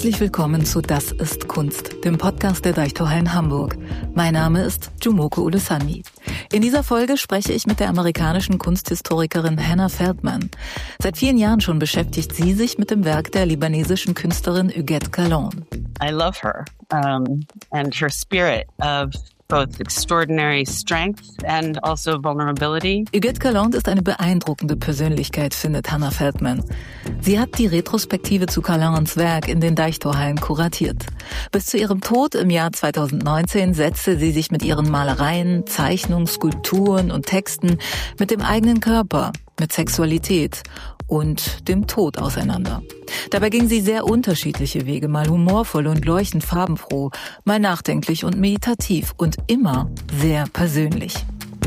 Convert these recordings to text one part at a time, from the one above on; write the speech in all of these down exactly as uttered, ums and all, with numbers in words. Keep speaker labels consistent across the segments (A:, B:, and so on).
A: Herzlich willkommen zu Das ist Kunst, dem Podcast der Deichtorhallen Hamburg. Mein Name ist Jumoko Ulusanmi. In dieser Folge spreche ich mit der amerikanischen Kunsthistorikerin Hannah Feldman. Seit vielen Jahren schon beschäftigt sie sich mit dem Werk der libanesischen Künstlerin Huguette Galland.
B: I love her um, and her spirit of both extraordinary strength and also vulnerability.
A: Huguette Galland ist eine beeindruckende Persönlichkeit, findet Hannah Feldman. Sie hat die Retrospektive zu Gallands Werk in den Deichtorhallen kuratiert. Bis zu ihrem Tod im Jahr zweitausendneunzehn setzte sie sich mit ihren Malereien, Zeichnungen, Skulpturen und Texten mit dem eigenen Körper, mit Sexualität und dem Tod auseinander. Dabei ging sie sehr unterschiedliche Wege, mal humorvoll und leuchtend farbenfroh, mal nachdenklich und meditativ und immer sehr persönlich.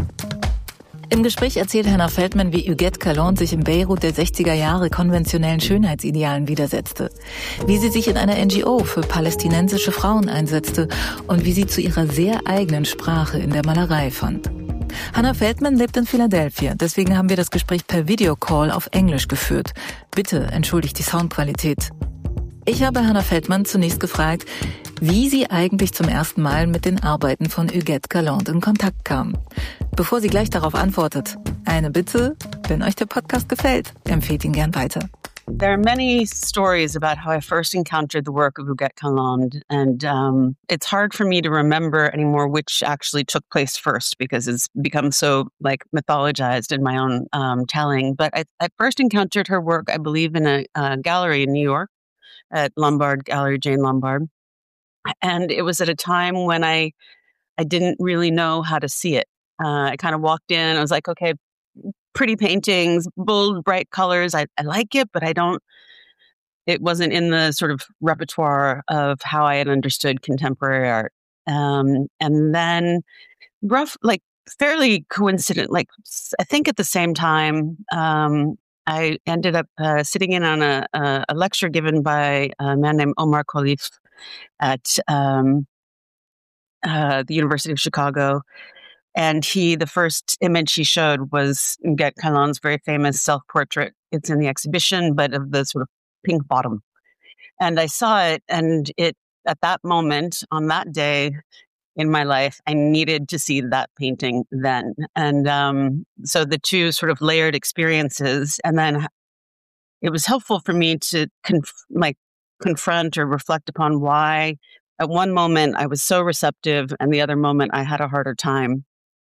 A: Im Gespräch erzählt Hannah Feldman, wie Huguette Galland sich im Beirut der sechziger Jahre konventionellen Schönheitsidealen widersetzte, wie sie sich in einer N G O für palästinensische Frauen einsetzte und wie sie zu ihrer sehr eigenen Sprache in der Malerei fand. Hannah Feldman lebt in Philadelphia, deswegen haben wir das Gespräch per Videocall auf Englisch geführt. Bitte entschuldigt die Soundqualität. Ich habe Hannah Feldman zunächst gefragt, wie sie eigentlich zum ersten Mal mit den Arbeiten von Huguette Galland in Kontakt kam. Bevor sie gleich darauf antwortet, eine Bitte: Wenn euch der Podcast gefällt, empfehlt ihn gern weiter.
B: There are many stories about how I first encountered the work of Huguette Galland, and um, it's hard for me to remember anymore which actually took place first because it's become so like mythologized in my own um, telling. But I, I first encountered her work, I believe, in a, a gallery in New York at Lombard Gallery, Jane Lombard, and it was at a time when I I didn't really know how to see it. Uh, I kind of walked in, I was like, okay, pretty paintings, bold, bright colors. I, I like it, but I don't, it wasn't in the sort of repertoire of how I had understood contemporary art. Um, and then rough, like fairly coincident, like I think at the same time, um, I ended up uh, sitting in on a, a, a lecture given by a man named Omar Khalif at um, uh, the University of Chicago. And he, the first image he showed was Huguette Galland's very famous self-portrait. It's in the exhibition, but of the sort of pink bottom. And I saw it, and it at that moment, on that day in my life, I needed to see that painting then. And um, so the two sort of layered experiences, and then it was helpful for me to conf- like confront or reflect upon why at one moment I was so receptive, and the other moment I had a harder time.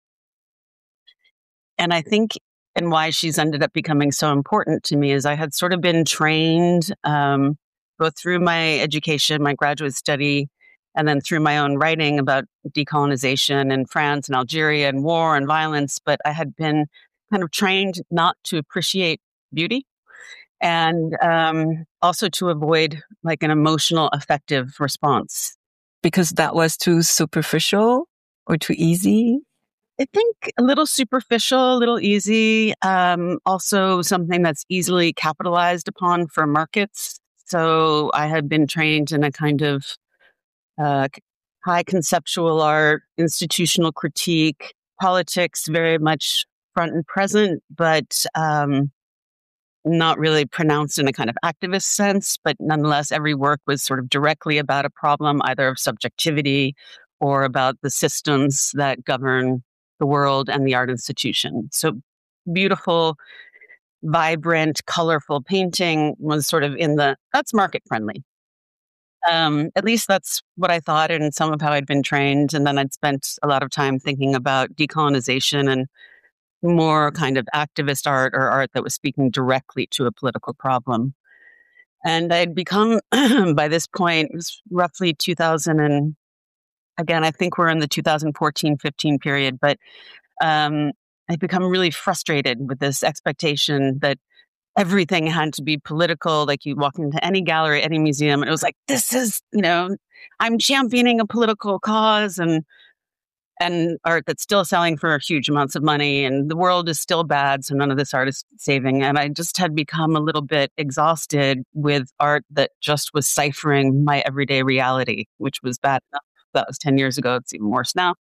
B: And I think, and why she's ended up becoming so important to me is I had sort of been trained, um, both through my education, my graduate study, and then through my own writing about decolonization in France and Algeria and war and violence. But I had been kind of trained not to appreciate beauty and um, also to avoid like an emotional, affective response.
C: Because that was too superficial or too easy?
B: I think a little superficial, a little easy, um, also something that's easily capitalized upon for markets. So I had been trained in a kind of uh, high conceptual art, institutional critique, politics very much front and present, but um, not really pronounced in a kind of activist sense. But nonetheless, every work was sort of directly about a problem, either of subjectivity or about the systems that govern the world and the art institution. So beautiful, vibrant, colorful painting was sort of in the, that's market friendly. Um, at least that's what I thought and some of how I'd been trained. And then I'd spent a lot of time thinking about decolonization and more kind of activist art or art that was speaking directly to a political problem. And I'd become, by this point, it was roughly two thousand and again, I think we're in the two thousand fourteen fifteen period, but um, I've become really frustrated with this expectation that everything had to be political. Like you walk into any gallery, any museum, and it was like, this is, you know, I'm championing a political cause and and art that's still selling for huge amounts of money, and the world is still bad, so none of this art is saving. And I just had become a little bit exhausted with art that just was ciphering my everyday reality, which was bad enough. That was ten years ago. It's even worse now.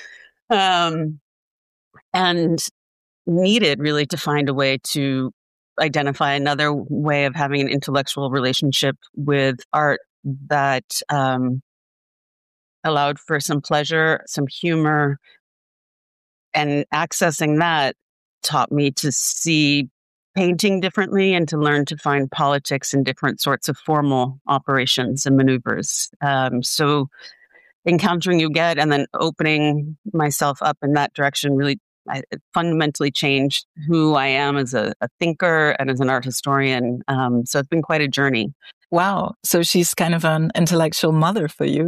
B: Um, and needed really to find a way to identify another way of having an intellectual relationship with art that um, allowed for some pleasure, some humor, and accessing that taught me to see painting differently and to learn to find politics in different sorts of formal operations and maneuvers. Um, so encountering Huguette and then opening myself up in that direction really I, it fundamentally changed who I am as a, a thinker and as an art historian. Um, so it's been quite a journey.
C: Wow. So she's kind of an intellectual mother for you.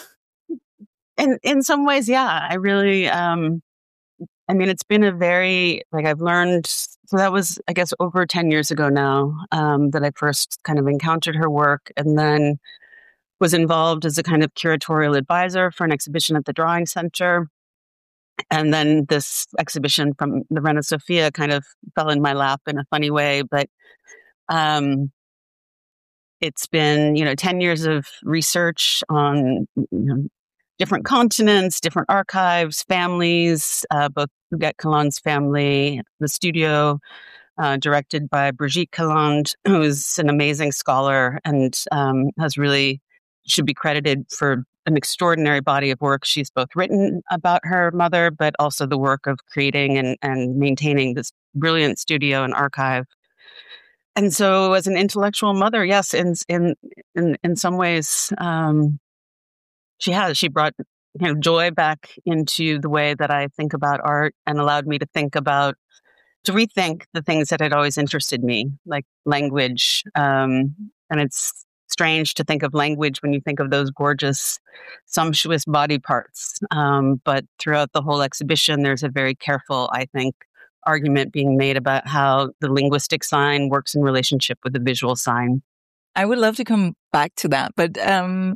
B: And in some ways, yeah, I really, um, I mean, it's been a very, like I've learned, so that was, I guess, over ten years ago now, um, that I first kind of encountered her work and then was involved as a kind of curatorial advisor for an exhibition at the Drawing Center. And then this exhibition from the Reina Sofia kind of fell in my lap in a funny way. But um, it's been, you know, ten years of research on you know, different continents, different archives, families, uh, both Huguette Caland's family, the studio, uh, directed by Brigitte Caland, who's an amazing scholar and um, has really, should be credited for an extraordinary body of work. She's both written about her mother, but also the work of creating and, and maintaining this brilliant studio and archive. And so as an intellectual mother, yes, in in in, in some ways, um, she has. She brought you know, joy back into the way that I think about art and allowed me to think about, to rethink the things that had always interested me, like language. Um, and it's strange to think of language when you think of those gorgeous, sumptuous body parts. Um, but throughout the whole exhibition, there's a very careful, I think, argument being made about how the linguistic sign works in relationship with the visual sign.
C: I would love to come back to that, but um,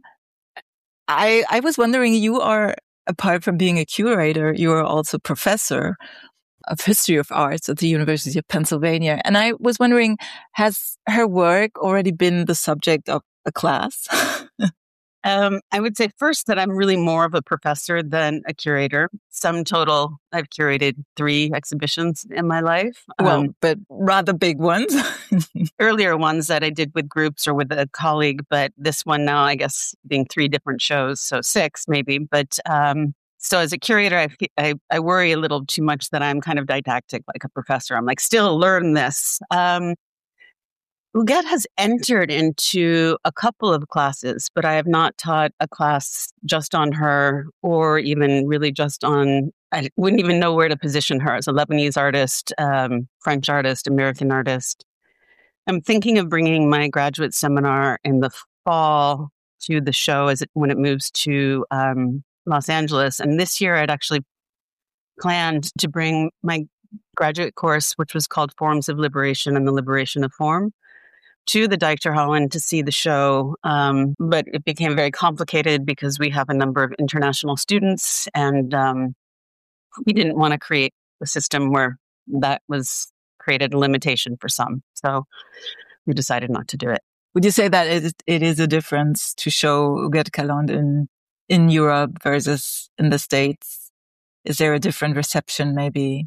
C: I I was wondering, you are, apart from being a curator, you are also professor of history of arts at the University of Pennsylvania. And I was wondering, has her work already been the subject of a class?
B: um, I would say first that I'm really more of a professor than a curator. Sum total, I've curated three exhibitions in my life.
C: Well,
B: um,
C: but rather big ones.
B: Earlier ones that I did with groups or with a colleague, but this one now, I guess, being three different shows, so six maybe. But um, so as a curator, I, I, I worry a little too much that I'm kind of didactic like a professor. I'm like, still learn this. Um, Huguette has entered into a couple of classes, but I have not taught a class just on her or even really just on, I wouldn't even know where to position her as a Lebanese artist, um, French artist, American artist. I'm thinking of bringing my graduate seminar in the fall to the show as it, when it moves to um, Los Angeles. And this year I'd actually planned to bring my graduate course, which was called Forms of Liberation and the Liberation of Form, to the Dijksterhallen to see the show. Um, but it became very complicated because we have a number of international students and um, we didn't want to create a system where that was created a limitation for some. So we decided not to do it.
C: Would you say that it, it is a difference to show Huguette Caland in, in Europe versus in the States? Is there a different reception maybe?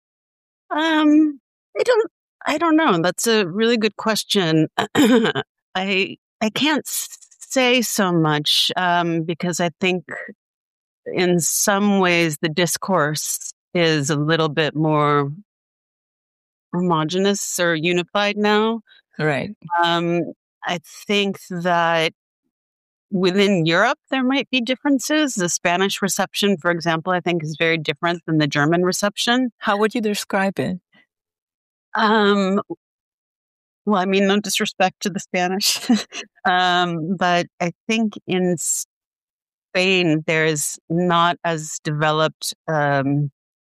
B: Um, I don't, I don't know. That's a really good question. I, I can't say so much, um, because I think in some ways the discourse is a little bit more homogenous or unified now.
C: Right.
B: Um, I think that within Europe, there might be differences. The Spanish reception, for example, I think is very different than the German reception.
C: How would you describe it?
B: Um, well, I mean, no disrespect to the Spanish, um, but I think in Spain, there's not as developed um,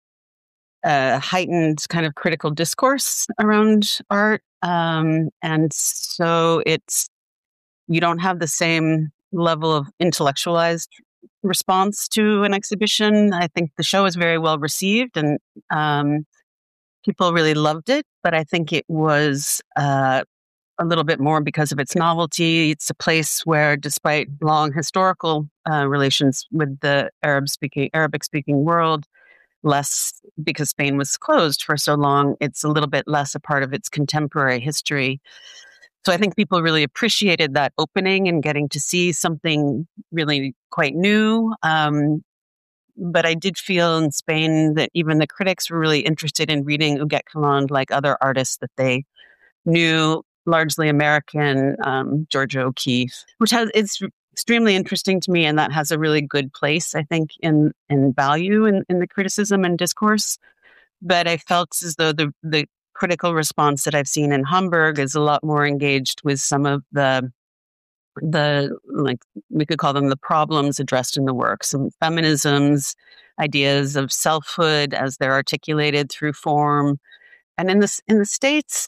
B: a heightened kind of critical discourse around art. Um, and so it's, you don't have the same level of intellectualized response to an exhibition. I think the show is very well received and um, people really loved it, but I think it was uh, a little bit more because of its novelty. It's a place where, despite long historical uh, relations with the Arab speaking, Arabic speaking world, less because Spain was closed for so long, it's a little bit less a part of its contemporary history. so I think people really appreciated that opening and getting to see something really quite new. Um, but I did feel in Spain that even the critics were really interested in reading Huguette Caland like other artists that they knew, largely American, um, Georgia O'Keeffe, which has it's extremely interesting to me, and that has a really good place, I think, in in value in, in the criticism and discourse. But I felt as though the the critical response that I've seen in Hamburg is a lot more engaged with some of the the like we could call them the problems addressed in the work, some feminisms, ideas of selfhood as they're articulated through form, and in this in the States.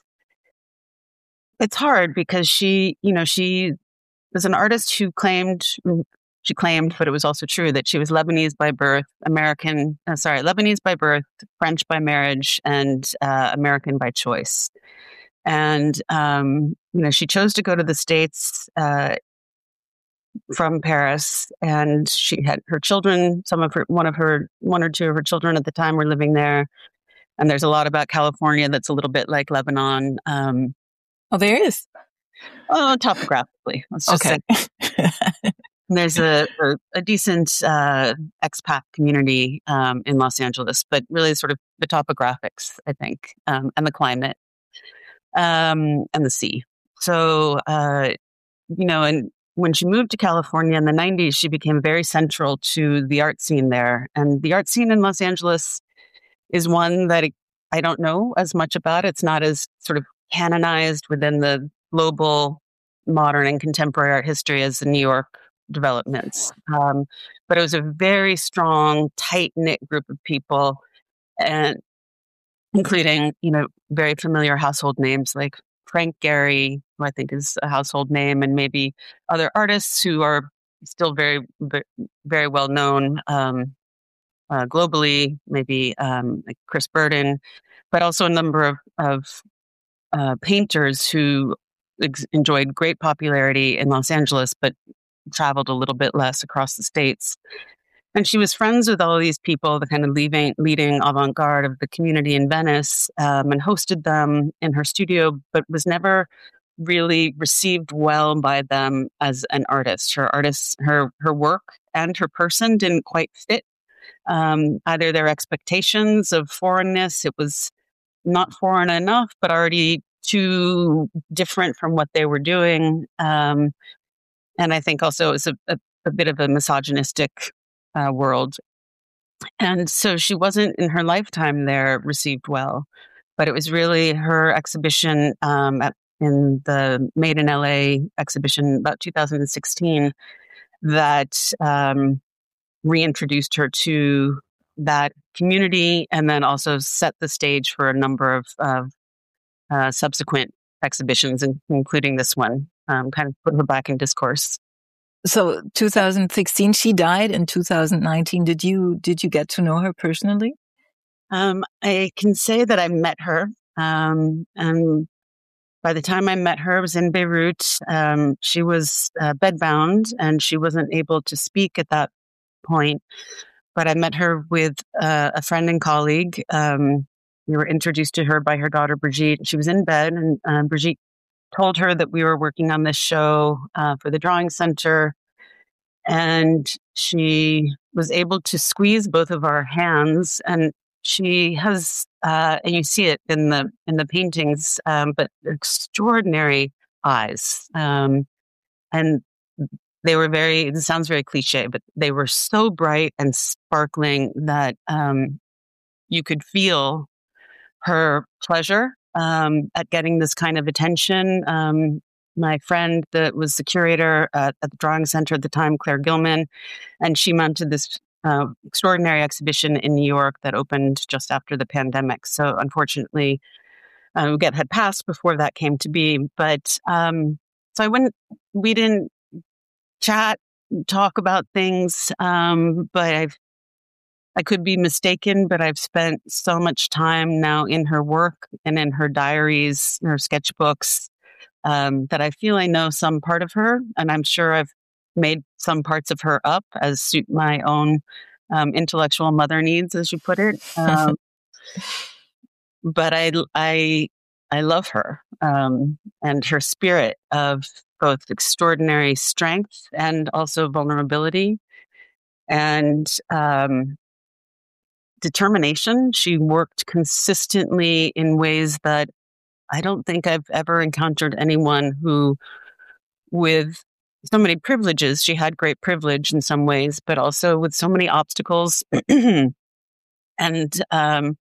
B: It's hard because she, you know, she was an artist who claimed, she claimed, but it was also true that she was Lebanese by birth, American, uh, sorry, Lebanese by birth, French by marriage, and uh, American by choice. And, um, you know, she chose to go to the States uh, from Paris, and she had her children, some of her, one of her, one or two of her children at the time were living there. And there's a lot about California that's a little bit like Lebanon. Um,
C: Oh, there is.
B: Oh, topographically, let's just
C: okay.
B: say. There's a, a, a decent uh, expat community um, in Los Angeles, but really sort of the topographics, I think, um, and the climate um, and the sea. So, uh, you know, and when she moved to California in the nineties, she became very central to the art scene there. And the art scene in Los Angeles is one that I don't know as much about. It's not as sort of canonized within the global modern and contemporary art history as the New York developments. Um, but it was a very strong, tight-knit group of people, and including, you know, very familiar household names like Frank Gehry, who I think is a household name, and maybe other artists who are still very, very well known um, uh, globally, maybe um, like Chris Burden, but also a number of, of Uh, painters who ex- enjoyed great popularity in Los Angeles, but traveled a little bit less across the States. And she was friends with all of these people, the kind of leading, leading avant-garde of the community in Venice, um, and hosted them in her studio, but was never really received well by them as an artist. Her artist, her her work and her person didn't quite fit um, either their expectations of foreignness. It was not foreign enough, but already too different from what they were doing. Um, and I think also it was a, a, a bit of a misogynistic uh, world. And so she wasn't in her lifetime there received well, but it was really her exhibition um, at, in the Made in L A exhibition about two thousand sixteen that um, reintroduced her to that community, and then also set the stage for a number of, of uh, subsequent exhibitions, including this one, um, kind of put her back in discourse.
C: So two thousand sixteen, she died in two thousand nineteen. Did you did you get to know her personally?
B: Um, I can say that I met her. Um, and by the time I met her, I was in Beirut. Um, she was uh, bedbound, and she wasn't able to speak at that point. But I met her with uh, a friend and colleague. Um, we were introduced to her by her daughter, Brigitte. She was in bed, and uh, Brigitte told her that we were working on this show uh, for the Drawing Center. And she was able to squeeze both of our hands. And she has, uh, and you see it in the in the paintings, um, but extraordinary eyes. Um, and They were very, it sounds very cliche, but they were so bright and sparkling that um, you could feel her pleasure um, at getting this kind of attention. Um, my friend that was the curator at, at the Drawing Center at the time, Claire Gilman, and she mounted this uh, extraordinary exhibition in New York that opened just after the pandemic. So unfortunately, uh, Huguette had passed before that came to be. But um, so I wouldn't, we didn't chat, talk about things, um, but I've, I could be mistaken, but I've spent so much time now in her work and in her diaries, her sketchbooks, um, that I feel I know some part of her, and I'm sure I've made some parts of her up as suit my own um, intellectual mother needs, as you put it. Um, but I, I, I love her um, and her spirit of both extraordinary strength and also vulnerability and um, determination. She worked consistently in ways that I don't think I've ever encountered anyone who, with so many privileges, she had great privilege in some ways, but also with so many obstacles and um,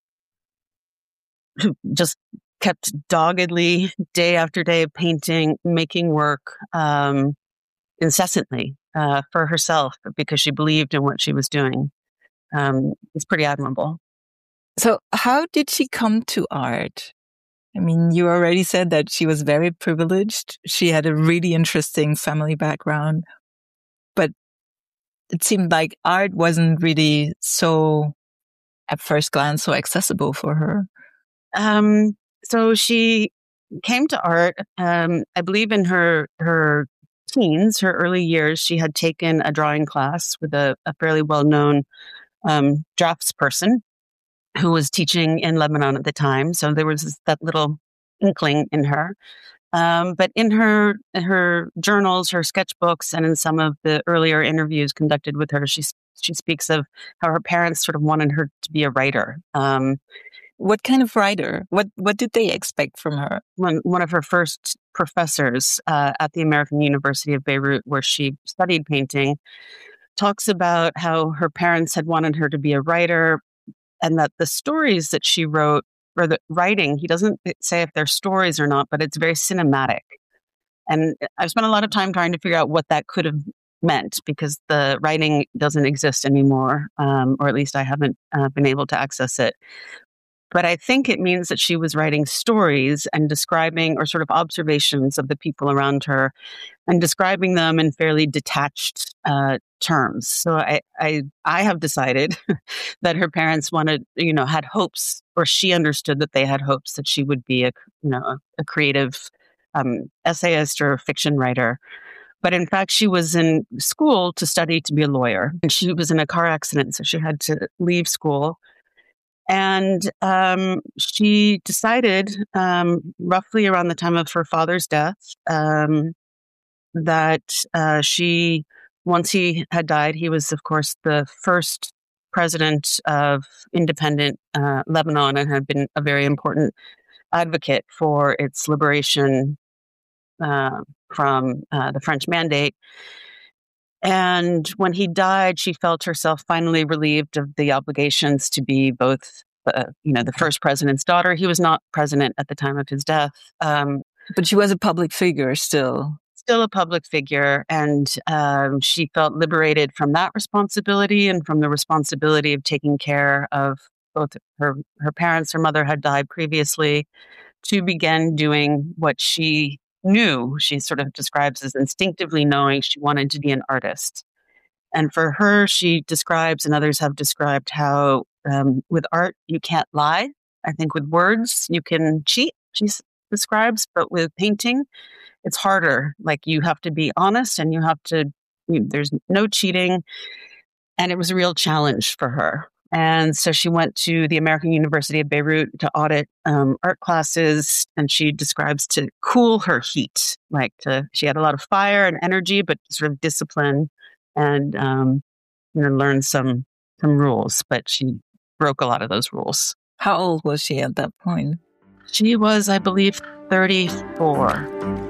B: just kept doggedly day after day painting, making work um, incessantly uh, for herself because she believed in what she was doing. Um, it's pretty admirable.
C: So how did she come to art? I mean, you already said that she was very privileged. She had a really interesting family background, but it seemed like art wasn't really so, at first glance, so accessible for her.
B: Um, so she came to art, um, I believe in her, her teens, her early years. She had taken a drawing class with a, a fairly well-known um, draftsperson who was teaching in Lebanon at the time. So there was that little inkling in her. Um, but in her in her journals, her sketchbooks, and in some of the earlier interviews conducted with her, she she speaks of how her parents sort of wanted her to be a writer. Um,
C: what kind of writer? What what did they expect from her?
B: One one of her first professors uh, at the American University of Beirut, where she studied painting, talks about how her parents had wanted her to be a writer, and that the stories that she wrote, or the writing, he doesn't say if they're stories or not, but it's very cinematic. And I've spent a lot of time trying to figure out what that could have meant, because the writing doesn't exist anymore, um, or at least I haven't uh, been able to access it. But I think it means that she was writing stories and describing, or sort of observations of the people around her, and describing them in fairly detached uh, terms. So I, I, I have decided that her parents wanted, you know, had hopes, or she understood that they had hopes that she would be a, you know, a, a creative um, essayist or fiction writer. But in fact, she was in school to study to be a lawyer, and she was in a car accident, so she had to leave school. And um, she decided, um, roughly around the time of her father's death, um, that uh, she, once he had died, he was, of course, the first president of independent uh, Lebanon, and had been a very important advocate for its liberation uh, from uh, the French Mandate. And when he died, she felt herself finally relieved of the obligations to be both, uh, you know, the first president's daughter. He was not president at the time of his death. Um,
C: but she was a public figure still.
B: Still a public figure. And um, she felt liberated from that responsibility, and from the responsibility of taking care of both her, her parents. Her mother had died previously, to begin doing what she knew, she sort of describes as instinctively knowing she wanted to be an artist. And for her, she describes, and others have described, how um, with art, you can't lie. I think with words, you can cheat, she s- describes, but with painting, it's harder. Like, you have to be honest, and you have to, you, there's no cheating. And it was a real challenge for her. And so she went to the American University of Beirut to audit um, art classes, and she describes to cool her heat. Like, to, she had a lot of fire and energy, but sort of discipline, and um, you know, learned some some rules. But she broke a lot of those rules.
C: How old was she at that point?
B: She was, I believe, thirty-four.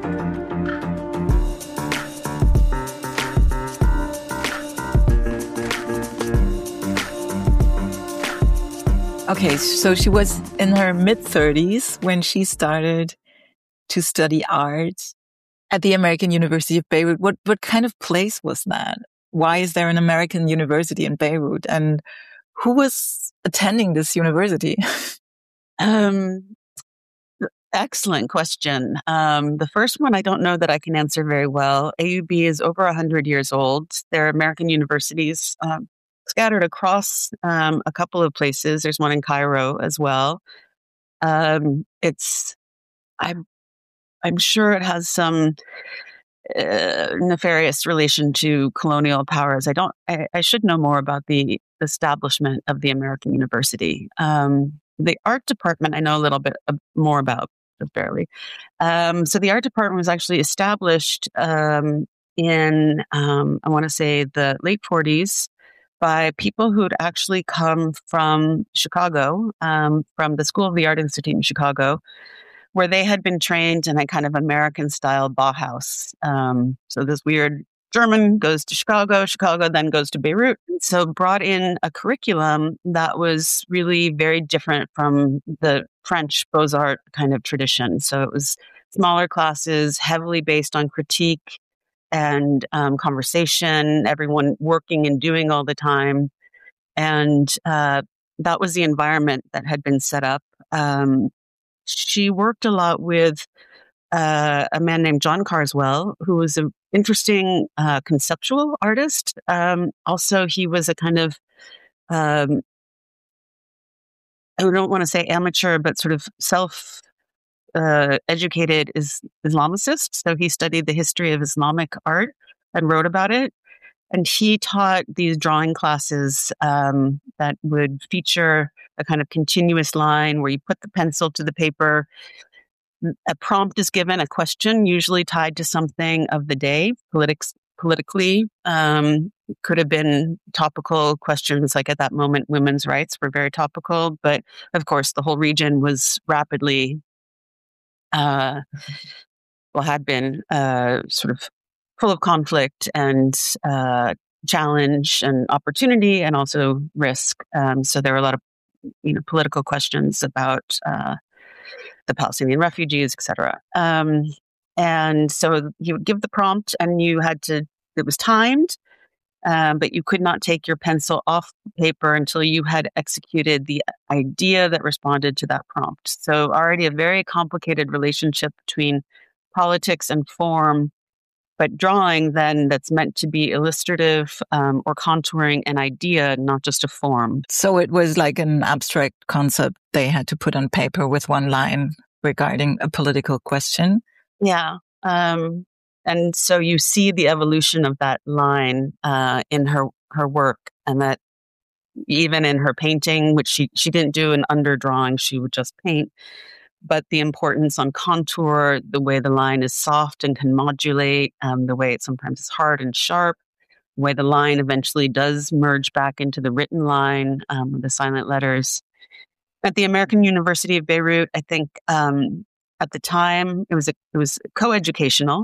C: Okay, so she was in her mid-thirties when she started to study art at the American University of Beirut. What what kind of place was that? Why is there an American university in Beirut? And who was attending this university?
B: um, excellent question. Um, the first one I don't know that I can answer very well. A U B is over one hundred years old. There are American universities um, scattered across um, a couple of places. There's one in Cairo as well. Um, it's, I'm, I'm sure it has some uh, nefarious relation to colonial powers. I don't, I, I should know more about the establishment of the American University. Um, the art department I know a little bit more about, just barely. Um, so the art department was actually established um, in, um, I want to say, the late forties by people who had actually come from Chicago, um, from the School of the Art Institute in Chicago, where they had been trained in a kind of American-style Bauhaus. Um, so this weird German goes to Chicago, Chicago then goes to Beirut. So brought in a curriculum that was really very different from the French Beaux-Arts kind of tradition. So it was smaller classes, heavily based on critique and um, conversation, everyone working and doing all the time. And uh, that was the environment that had been set up. Um, she worked a lot with uh, a man named John Carswell, who was an interesting uh, conceptual artist. Um, also, he was a kind of, um, I don't want to say amateur, but sort of self uh, educated is Islamicist. So he studied the history of Islamic art and wrote about it. And he taught these drawing classes um, that would feature a kind of continuous line where you put the pencil to the paper. A prompt is given, a question usually tied to something of the day, politics, politically. Um, could have been topical questions, like at that moment, women's rights were very topical. But of course, the whole region was rapidly, uh, well, had been uh, sort of full of conflict and uh, challenge and opportunity and also risk. Um, so there were a lot of, you know, political questions about uh, the Palestinian refugees, et cetera. Um, and so you would give the prompt and you had to, it was timed, um, but you could not take your pencil off the paper until you had executed the idea that responded to that prompt. So already a very complicated relationship between politics and form, but drawing then that's meant to be illustrative um, or contouring an idea, not just a form.
C: So it was like an abstract concept they had to put on paper with one line regarding a political question.
B: Yeah. Um, and so you see the evolution of that line uh, in her, her work, and that even in her painting, which she, she didn't do an underdrawing, she would just paint. But the importance on contour, the way the line is soft and can modulate, um, the way it sometimes is hard and sharp, the way the line eventually does merge back into the written line, um, the silent letters. At the American University of Beirut, I think um, at the time it was a, it was co-educational,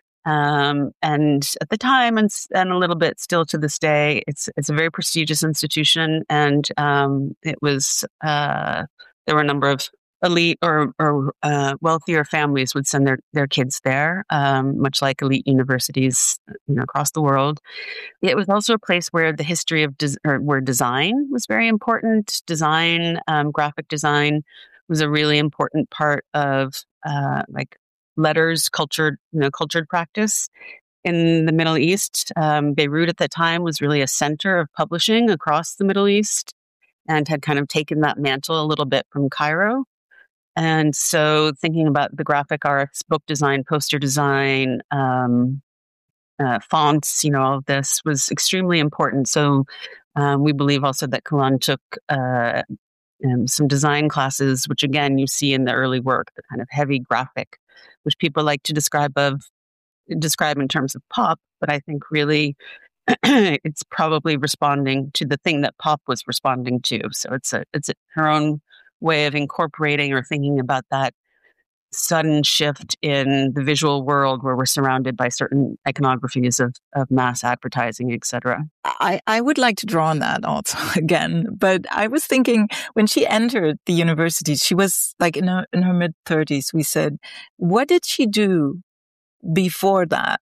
B: um, and at the time and and a little bit still to this day, it's it's a very prestigious institution, and um, it was uh, there were a number of elite or, or uh, wealthier families would send their, their kids there, um, much like elite universities, you know, across the world. It was also a place where the history of des- or where design was very important. Design, um, graphic design, was a really important part of uh, like letters, cultured, you know, cultured practice in the Middle East. Um, Beirut at that time was really a center of publishing across the Middle East, and had kind of taken that mantle a little bit from Cairo. And so thinking about the graphic arts, book design, poster design, um, uh, fonts, you know, all of this was extremely important. So um, we believe also that Kalan took uh, um, some design classes, which again, you see in the early work, the kind of heavy graphic, which people like to describe of describe in terms of pop. But I think really it's probably responding to the thing that pop was responding to. So it's a, it's a, her own way of incorporating or thinking about that sudden shift in the visual world where we're surrounded by certain iconographies of, of mass advertising, et cetera.
C: I, I would like to draw on that also again, but I was thinking when she entered the university, she was like in her, in her mid thirties, we said, what did she do before that?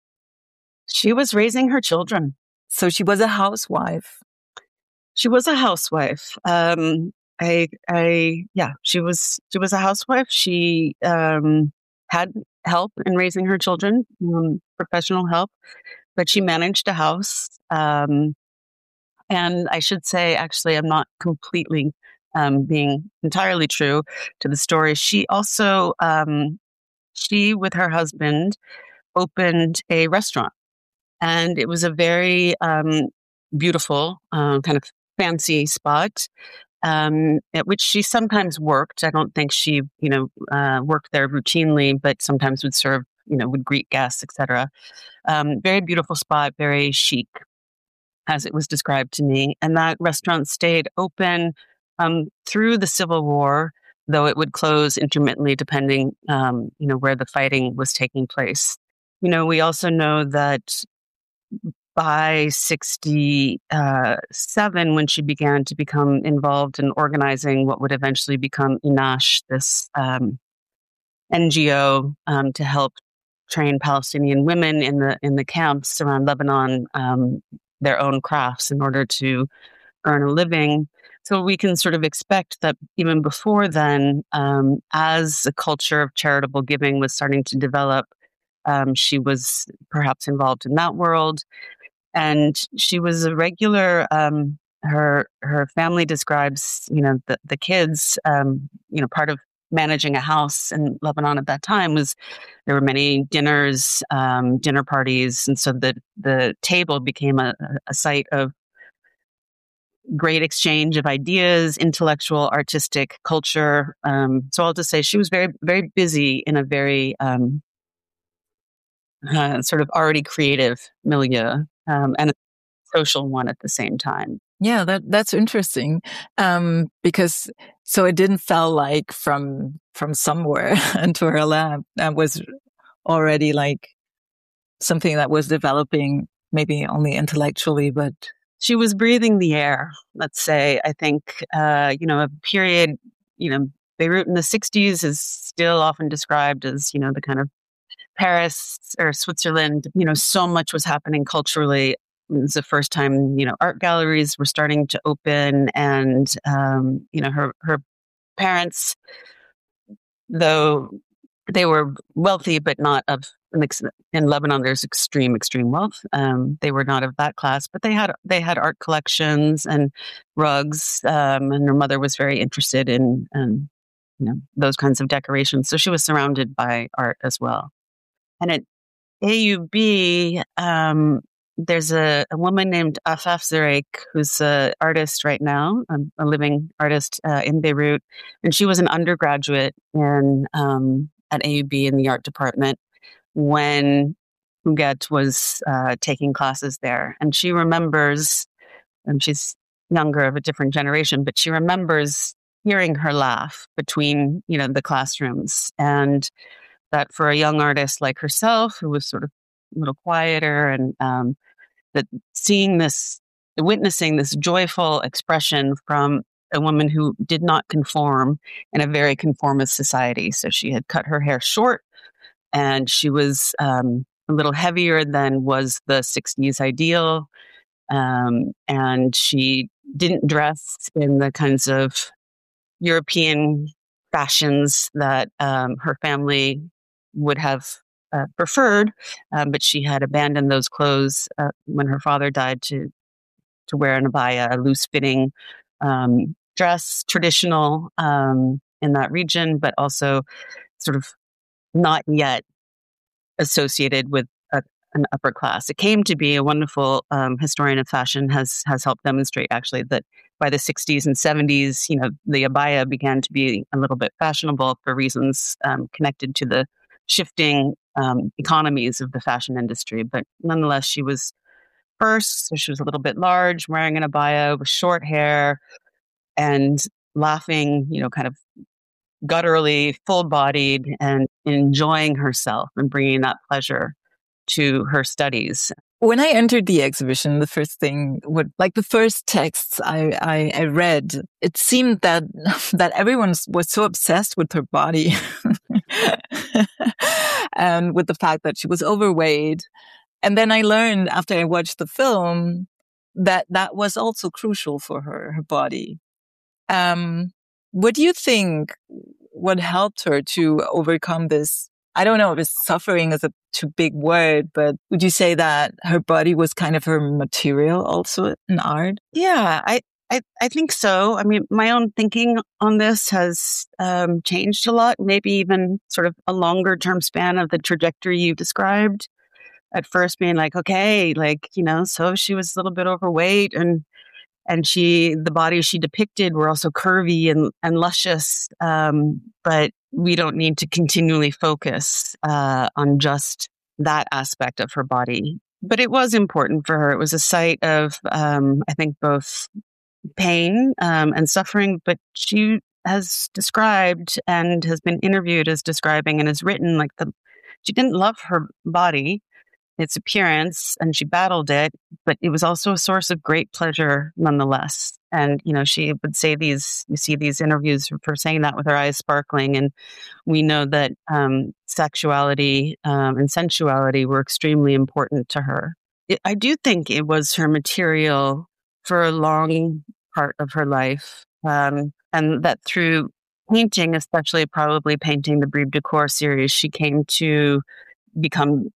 B: She was raising her children.
C: So she was a housewife.
B: She was a housewife. Um, I, I, yeah, she was, she was a housewife. She, um, had help in raising her children, um, professional help, but she managed a house. Um, and I should say, actually, I'm not completely, um, being entirely true to the story. She also, um, she with her husband opened a restaurant, and it was a very, um, beautiful, uh, kind of fancy spot. um, at which she sometimes worked. I don't think she, you know, uh, worked there routinely, but sometimes would serve, you know, would greet guests, et cetera. Um, very beautiful spot, very chic, as it was described to me. And that restaurant stayed open um, through the Civil War, though it would close intermittently depending, um, you know, where the fighting was taking place. You know, we also know that by sixty-seven, when she began to become involved in organizing what would eventually become INASH, this um, N G O um, to help train Palestinian women in the in the camps around Lebanon um, their own crafts in order to earn a living. So we can sort of expect that even before then, um, as a culture of charitable giving was starting to develop, um, she was perhaps involved in that world. And she was a regular, um, her her family describes, you know, the, the kids, um, you know, part of managing a house in Lebanon at that time was there were many dinners, um, dinner parties. And so the, the table became a, a site of great exchange of ideas, intellectual, artistic culture. Um, so I'll just say she was very, very busy in a very um, uh, sort of already creative milieu um, and a social one at the same time.
C: Yeah, that that's interesting. Um, because so it didn't feel like from from somewhere into her lab. That was already like something that was developing, maybe only intellectually, but
B: she was breathing the air. Let's say. I think uh, you know a period. You know, Beirut in the sixties is still often described as you know the kind of Paris or Switzerland. You know, so much was happening culturally. It was the first time, you know, art galleries were starting to open, and um, you know, her her parents, though they were wealthy, but not of in Lebanon. There's extreme, extreme wealth. Um, they were not of that class, but they had they had art collections and rugs, um, and her mother was very interested in, um, you know, those kinds of decorations. So she was surrounded by art as well. And at A U B, um, there's a, a woman named Afaf Zarek, who's an artist right now, a, a living artist uh, in Beirut. And she was an undergraduate in um, at A U B in the art department when Huguette was uh, taking classes there. And she remembers, and she's younger, of a different generation, but she remembers hearing her laugh between, you know, the classrooms. And that for a young artist like herself, who was sort of a little quieter, and um, that seeing this, witnessing this joyful expression from a woman who did not conform in a very conformist society. So she had cut her hair short, and she was um, a little heavier than was the sixties ideal. Um, and she didn't dress in the kinds of European fashions that um, her family would have uh, preferred, um, but she had abandoned those clothes uh, when her father died to to wear an abaya, a loose-fitting um, dress, traditional um, in that region, but also sort of not yet associated with a, an upper class. It came to be. A wonderful um, historian of fashion has has helped demonstrate actually that by the sixties and seventies, you know, the abaya began to be a little bit fashionable for reasons um, connected to the shifting um, economies of the fashion industry. But nonetheless, she was first, so she was a little bit large, wearing an abaya with short hair and laughing, you know, kind of gutturally, full-bodied, and enjoying herself and bringing that pleasure to her studies.
C: When I entered the exhibition, the first thing would, like the first texts I, I, I read, it seemed that that everyone was so obsessed with her body and with the fact that she was overweight. And then I learned after I watched the film that that was also crucial for her, her body. Um, what do you think what helped her to overcome this? I don't know if suffering is a too big word, but would you say that her body was kind of her material also in art?
B: Yeah, I, I, I think so. I mean, my own thinking on this has um, changed a lot, maybe even sort of a longer term span of the trajectory you described. At first being like, okay, like, you know, so she was a little bit overweight and And she, the bodies she depicted were also curvy and, and luscious. Um, but we don't need to continually focus uh, on just that aspect of her body. But it was important for her. It was a site of, um, I think, both pain um, and suffering. But she has described and has been interviewed as describing and has written like the, she didn't love her body, its appearance, and she battled it, but it was also a source of great pleasure nonetheless. And, you know, she would say these, you see these interviews for saying that with her eyes sparkling. And we know that um, sexuality um, and sensuality were extremely important to her. It, I do think it was her material for a long part of her life. Um, and that through painting, especially probably painting the Brive de Cour series, she came to become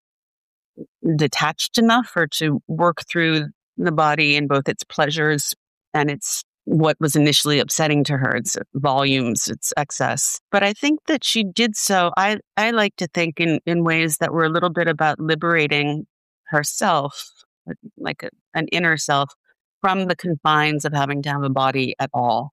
B: detached enough or to work through the body in both its pleasures and its what was initially upsetting to her, its volumes, its excess. But I think that she did so, I, I like to think in, in ways that were a little bit about liberating herself, like a, an inner self, from the confines of having to have a body at all.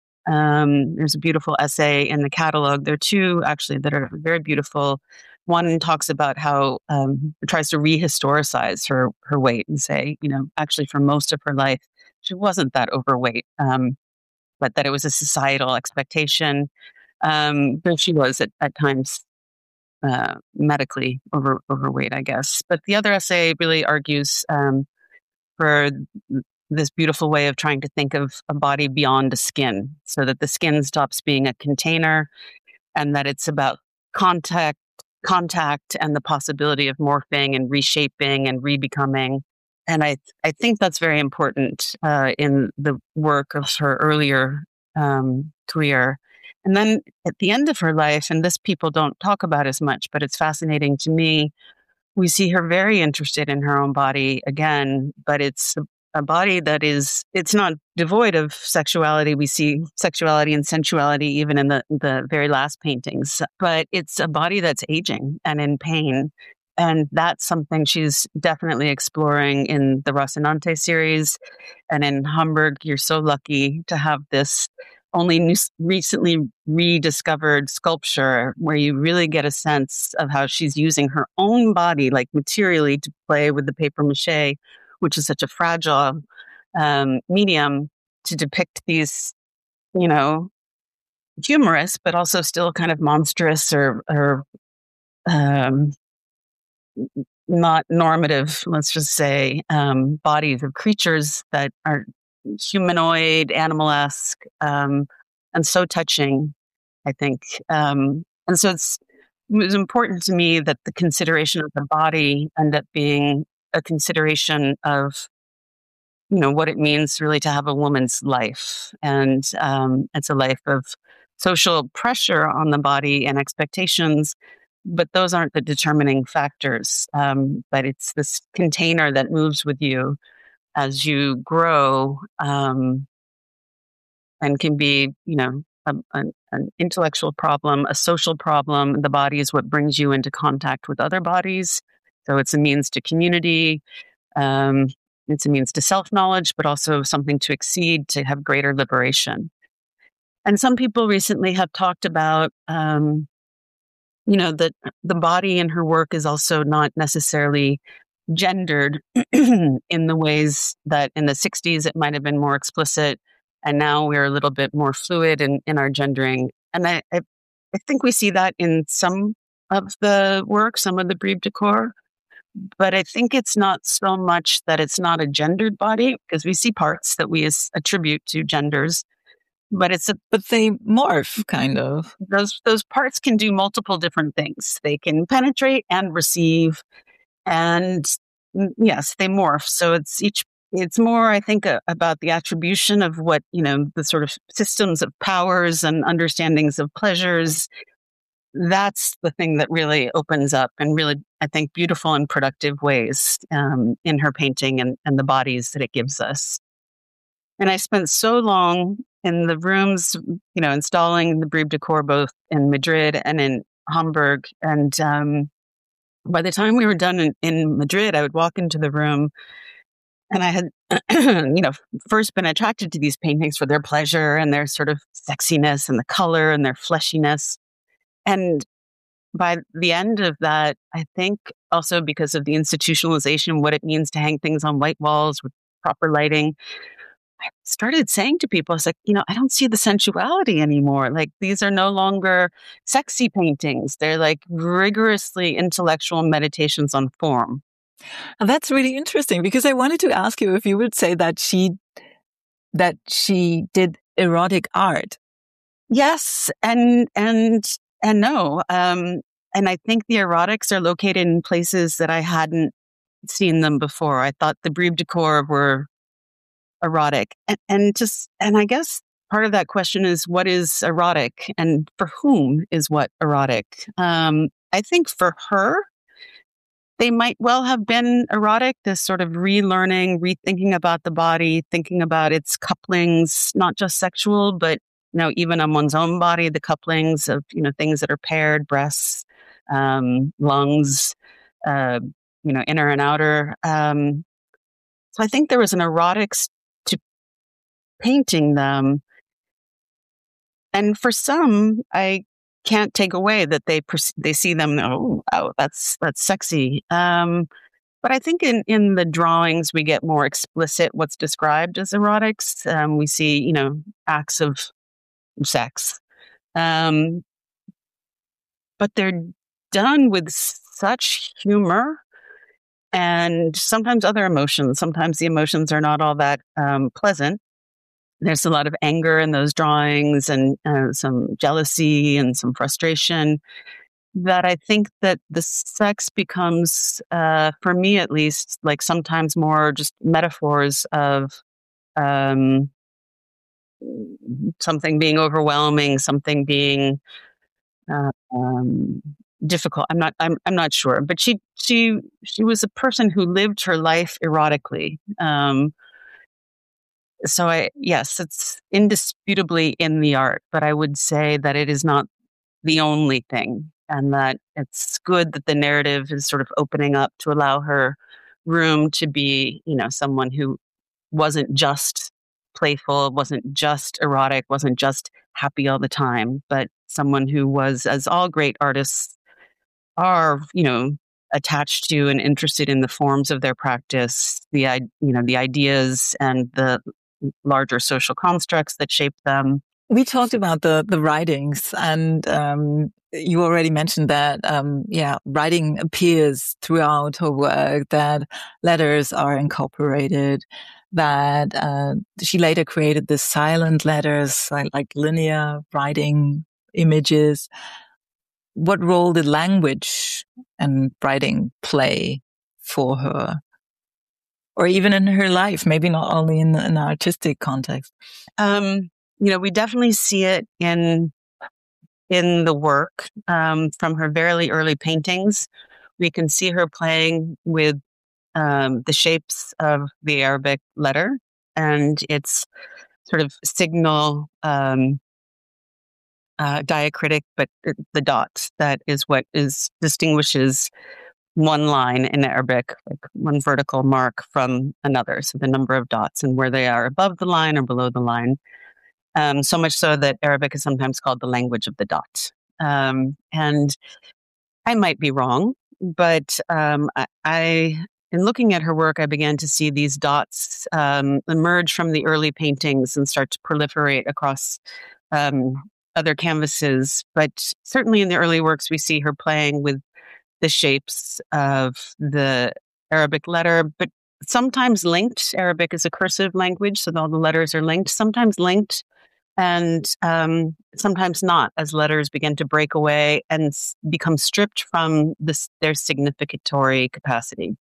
B: Um, there's a beautiful essay in the catalog. There are two actually that are very beautiful. One talks about how um, it tries to rehistoricize her her weight and say, you know, actually for most of her life, she wasn't that overweight, um, but that it was a societal expectation. Um, but she was at, at times uh, medically over overweight, I guess. But the other essay really argues um, for this beautiful way of trying to think of a body beyond a skin, so that the skin stops being a container and that it's about contact, contact and the possibility of morphing and reshaping and rebecoming. And I, I think that's very important uh, in the work of her earlier um, career. And then at the end of her life, and this people don't talk about as much, but it's fascinating to me, we see her very interested in her own body again, but it's a body that is, it's not devoid of sexuality. We see sexuality and sensuality even in the, the very last paintings, but it's a body that's aging and in pain. And that's something she's definitely exploring in the Rocinante series. And in Hamburg, you're so lucky to have this only new, recently rediscovered sculpture where you really get a sense of how she's using her own body, like materially, to play with the paper mache, which is such a fragile um, medium, to depict these, you know, humorous, but also still kind of monstrous or, or um, not normative, let's just say, um, bodies of creatures that are humanoid, animal-esque, um, and so touching, I think. Um, and so it's, it was important to me that the consideration of the body ended up being a consideration of, you know, what it means really to have a woman's life. And um, it's a life of social pressure on the body and expectations, but those aren't the determining factors. Um, but it's this container that moves with you as you grow, um, and can be, you know, a, a, an intellectual problem, a social problem. The body is what brings you into contact with other bodies. So it's a means to community. Um, it's a means to self-knowledge, but also something to exceed, to have greater liberation. And some people recently have talked about, um, you know, that the body in her work is also not necessarily gendered in the ways that in the sixties it might have been more explicit, and now we're a little bit more fluid in, in our gendering. And I, I, I think we see that in some of the work, some of the Brive de Cour, but I think it's not so much that it's not a gendered body, because we see parts that we as, attribute to genders, but it's a,
C: but they morph kind of.
B: Those those parts can do multiple different things. They can penetrate and receive. And yes, they morph. So it's each, it's more, I think, uh, about the attribution of what, you know, the sort of systems of powers and understandings of pleasures. That's the thing that really opens up in really, I think, beautiful and productive ways um, in her painting and, and the bodies that it gives us. And I spent so long in the rooms, you know, installing the Brive de Cour both in Madrid and in Hamburg. And um, by the time we were done in, in Madrid, I would walk into the room And I had, you know, first been attracted to these paintings for their pleasure and their sort of sexiness and the color and their fleshiness. And by the end of that, I think also because of the institutionalization, what it means to hang things on white walls with proper lighting, I started saying to people, I was like, you know, I don't see the sensuality anymore. Like, these are no longer sexy paintings. They're like rigorously intellectual meditations on form.
C: And that's really interesting, because I wanted to ask you if you would say that she that she did erotic art.
B: Yes, and and and no. Um, and I think the erotics are located in places that I hadn't seen them before. I thought the Brive de Corps were erotic, and, and just and I guess part of that question is, what is erotic, and for whom is what erotic? Um, I think for her, they might well have been erotic, this sort of relearning, rethinking about the body, thinking about its couplings, not just sexual, but, you know, even on one's own body, the couplings of, you know, things that are paired, breasts, um, lungs, uh, you know, inner and outer. Um, so I think there was an erotics to painting them. And for some, I can't take away that they pers- they see them, oh, oh, that's that's sexy. Um, but I think in, in the drawings, we get more explicit what's described as erotics. Um, we see, you know, acts of sex. Um, but they're done with such humor and sometimes other emotions. Sometimes the emotions are not all that um, pleasant. There's a lot of anger in those drawings, and uh, some jealousy and some frustration, that I think that the sex becomes, uh, for me at least, like sometimes more just metaphors of um, something being overwhelming, something being uh, um, difficult. I'm not. I'm. I'm not sure. But she. She. She was a person who lived her life erotically. Um, So I, yes, it's indisputably in the art, but I would say that it is not the only thing, and that it's good that the narrative is sort of opening up to allow her room to be, you know, someone who wasn't just playful, wasn't just erotic, wasn't just happy all the time, but someone who was, as all great artists are, you know, attached to and interested in the forms of their practice, the i- you know, the ideas and the larger social constructs that shape them.
C: We talked about the the writings, and um, you already mentioned that, um, yeah, writing appears throughout her work, that letters are incorporated, that uh, she later created the silent letters, like, like linear writing images. What role did language and writing play for her? Or even in her life, maybe not only in an artistic context?
B: Um, you know, we definitely see it in in the work. Um, from her very early paintings, we can see her playing with um, the shapes of the Arabic letter and its sort of signal um, uh, diacritic, but the dots. That is what is distinguishes one line in Arabic, like one vertical mark from another. So the number of dots and where they are above the line or below the line. Um, so much so that Arabic is sometimes called the language of the dot. Um, and I might be wrong, but um, I, I, in looking at her work, I began to see these dots um, emerge from the early paintings and start to proliferate across um, other canvases. But certainly in the early works, we see her playing with the shapes of the Arabic letter, but sometimes linked. Arabic is a cursive language, so all the letters are linked, sometimes linked, and um, sometimes not, as letters begin to break away and s- become stripped from this, their significatory capacity.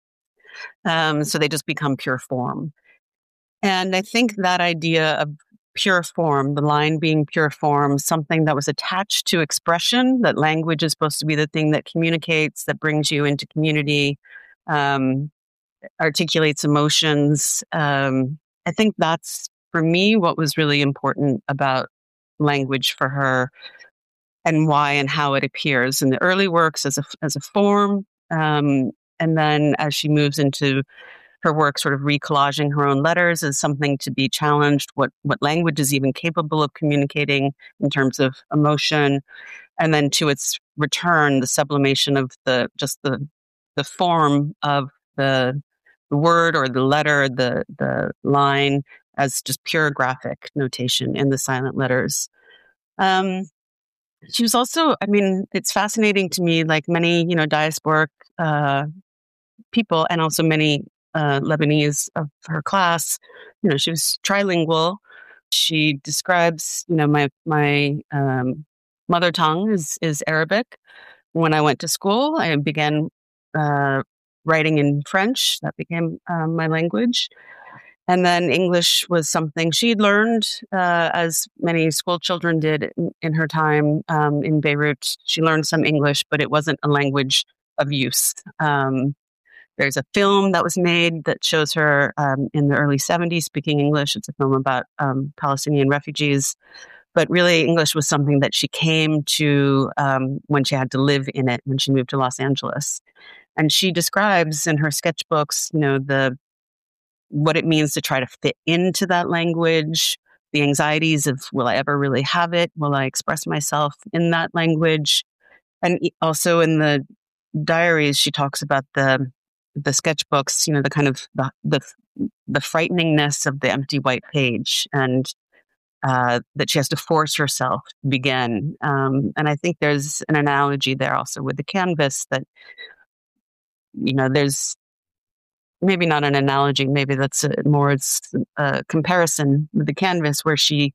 B: Um, so they just become pure form. And I think that idea of pure form, the line being pure form, something that was attached to expression, that language is supposed to be the thing that communicates, that brings you into community, um, articulates emotions. Um, I think that's, for me, what was really important about language for her, and why and how it appears in the early works as a, as a form. Um, and then as she moves into her work sort of recollaging her own letters as something to be challenged, what, what language is even capable of communicating in terms of emotion. And then to its return, the sublimation of the just the the form of the, the word or the letter, the the line, as just pure graphic notation in the silent letters. Um, she was also, I mean, it's fascinating to me, like many, you know, diasporic uh, people, and also many uh, Lebanese of her class. You know, she was trilingual. She describes, you know, my my um, mother tongue is is Arabic. When I went to school, I began uh, writing in French. That became um, my language. And then English was something she'd learned, uh, as many school children did in, in her time um, in Beirut. She learned some English, but it wasn't a language of use. Um, there's a film that was made that shows her um, in the early seventies speaking English. It's a film about um, Palestinian refugees. But really, English was something that she came to um, when she had to live in it, when she moved to Los Angeles. And she describes in her sketchbooks, you know, the what it means to try to fit into that language, the anxieties of, will I ever really have it? Will I express myself in that language? And also in the diaries, she talks about the the sketchbooks, you know, the kind of the the, the frighteningness of the empty white page, and uh, that she has to force herself to begin. Um, and I think there's an analogy there also with the canvas that, you know, there's maybe not an analogy, maybe that's a, more it's a comparison with the canvas, where she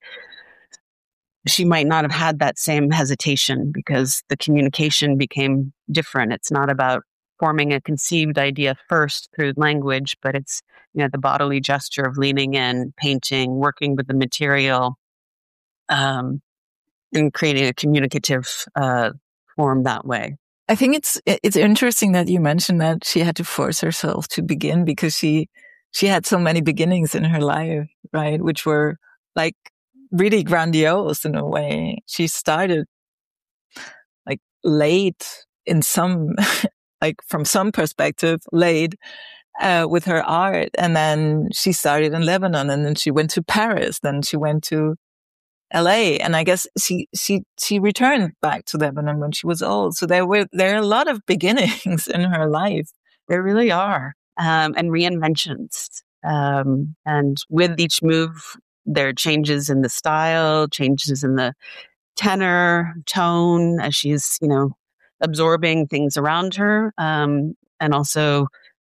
B: she might not have had that same hesitation because the communication became different. It's not about forming a conceived idea first through language, but it's, you know, the bodily gesture of leaning in, painting, working with the material, um, and creating a communicative uh, form that way.
C: I think it's it's interesting that you mentioned that she had to force herself to begin, because she she had so many beginnings in her life, right? Which were like really grandiose in a way. She started like late in some, like from some perspective, late uh, with her art. And then she started in Lebanon, and then she went to Paris, then she went to L A, and I guess she she she returned back to Lebanon when she was old. So there were there are a lot of beginnings in her life.
B: There really are, um, and reinventions. Um, and with each move, there are changes in the style, changes in the tenor, tone, as she's, you know, absorbing things around her, um, and also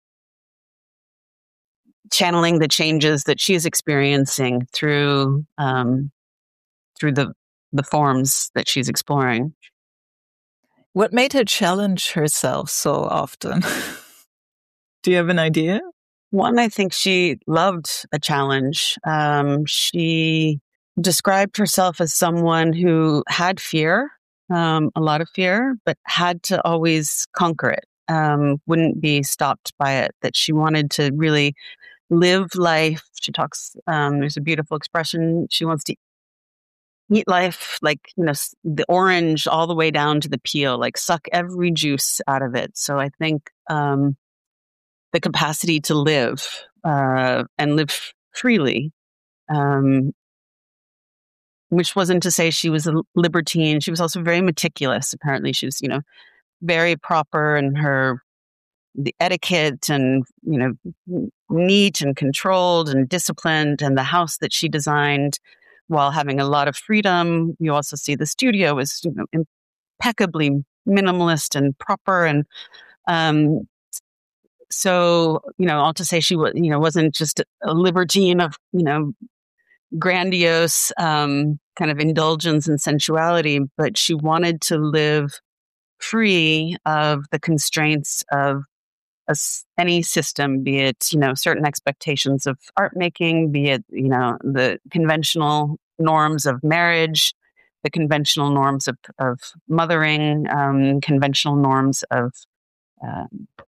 B: channeling the changes that she's experiencing through. Um, through the, the forms that she's exploring.
C: What made her challenge herself so often? Do you have an idea?
B: One, I think she loved a challenge. Um, she described herself as someone who had fear, um, a lot of fear, but had to always conquer it, um, wouldn't be stopped by it, that she wanted to really live life. She talks, um, there's a beautiful expression, she wants to eat life like, you know, the orange all the way down to the peel, like suck every juice out of it. So I think um, the capacity to live uh, and live freely, um, which wasn't to say she was a libertine. She was also very meticulous. Apparently she was, you know, very proper in her the etiquette, and, you know, neat and controlled and disciplined, and the house that she designed, while having a lot of freedom. You also see the studio was, you know, impeccably minimalist and proper. And um, so, you know, all to say she was, you know, wasn't just a libertine of, you know, grandiose um, kind of indulgence and sensuality, but she wanted to live free of the constraints of a, any system, be it, you know, certain expectations of art making, be it, you know, the conventional norms of marriage, the conventional norms of, of mothering, um, conventional norms of, uh,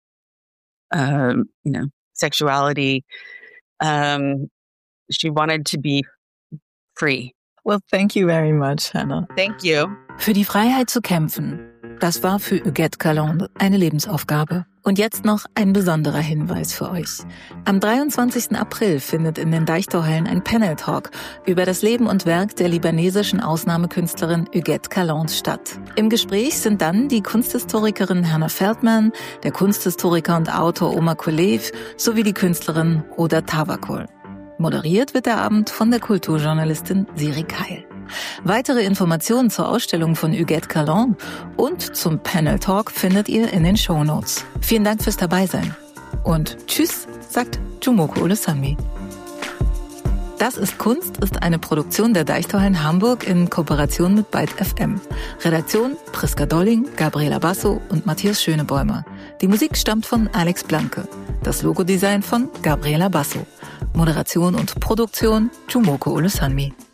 B: uh, you know, sexuality. Um, she wanted to be free.
C: Well, thank you very much, Hannah.
B: Thank you.
A: Für die Freiheit zu kämpfen. Das war für Huguette Caland eine Lebensaufgabe. Und jetzt noch ein besonderer Hinweis für euch. Am dreiundzwanzigsten April findet in den Deichtorhallen ein Panel-Talk über das Leben und Werk der libanesischen Ausnahmekünstlerin Huguette Caland statt. Im Gespräch sind dann die Kunsthistorikerin Hannah Feldman, der Kunsthistoriker und Autor Omar Kolev sowie die Künstlerin Hoda Tawakol. Moderiert wird der Abend von der Kulturjournalistin Siri Keil. Weitere Informationen zur Ausstellung von Huguette Caland und zum Panel Talk findet ihr in den Shownotes. Vielen Dank fürs Dabeisein. Und tschüss, sagt Jumoko Olusanmi. Das ist Kunst ist eine Produktion der Deichtorhallen Hamburg in Kooperation mit Byte F M. Redaktion Priska Dolling, Gabriela Basso und Matthias Schönebäumer. Die Musik stammt von Alex Blanke. Das Logodesign von Gabriela Basso. Moderation und Produktion Jumoko Olusanmi.